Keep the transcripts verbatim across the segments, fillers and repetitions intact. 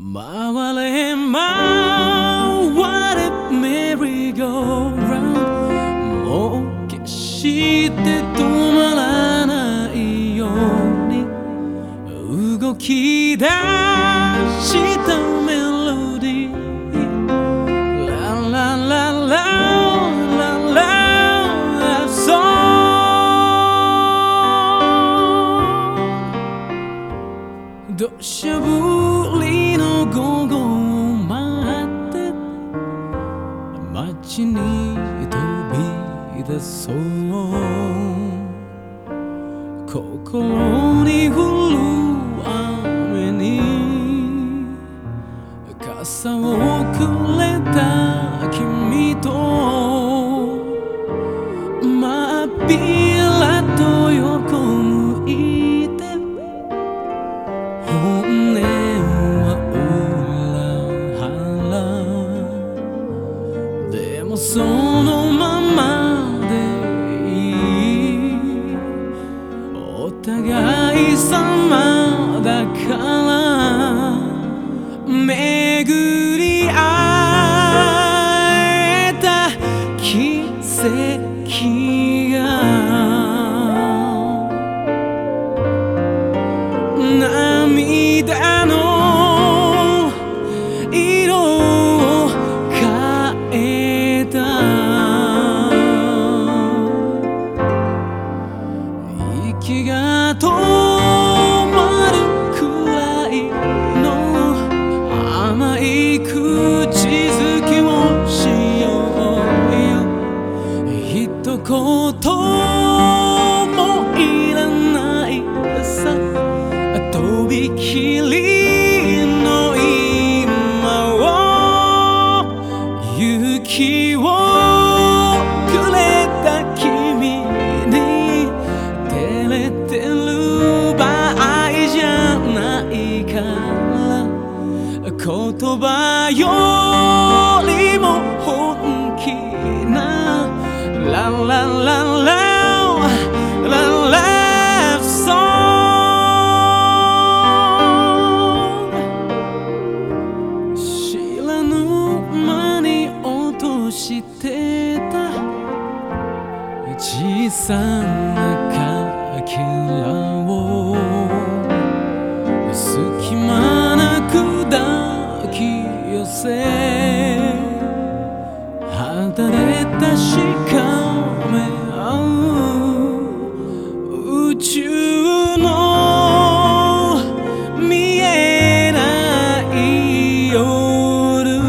回れ回れメリーゴーラウンド、もう決して止まらないように動き出したメロディー、ララララララそう土砂降りの午後を待って街に飛び出そう、心に降る雨に傘をくれた君とまっぴらと横向いて本音は裏腹でもそのままでいい、お互い様だから巡り会えた奇跡が涙の色を変えた、息が止まるくらいの甘い口づけをしようよ、一言もいらないさ、とびきりの今を雪をくれた君に照れてる場合じゃないから、言葉よりも本気なララララララソン、知らぬ間に落としてた小さなかけらを隙間なく抱き寄せ、離れたしかめ合う宇宙の見えない夜、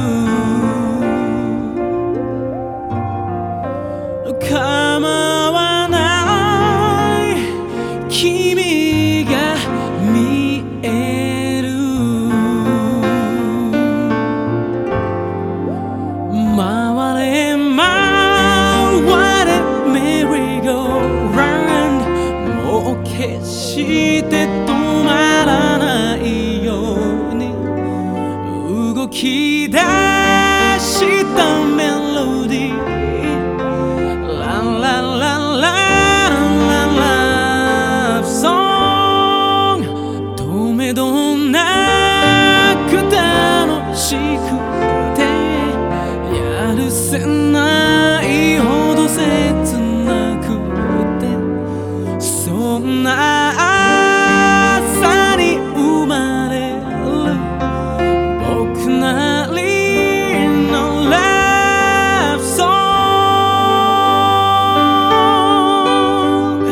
構わない君が見える、回れ回れメリーゴーラウンド、もう決して止まらないように動き出したメロディー、ララララララソン、止めどなく楽しくてやるせないほど切なくて、そんな朝に生まれる僕なりのラブソン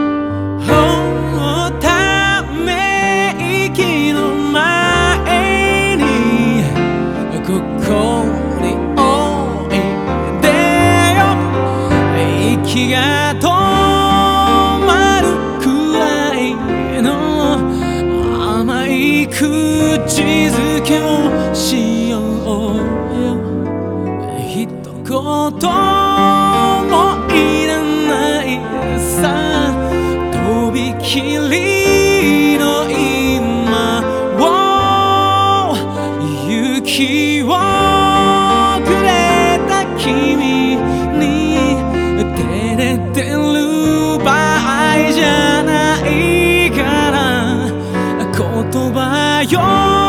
グ、ため息の前にここにおいでよ、息が止まるくらいの甘い口づけをしようよ、一言もいらないさ、とびきりの今を雪をくれた君に照れてる場合じゃないから、言葉よ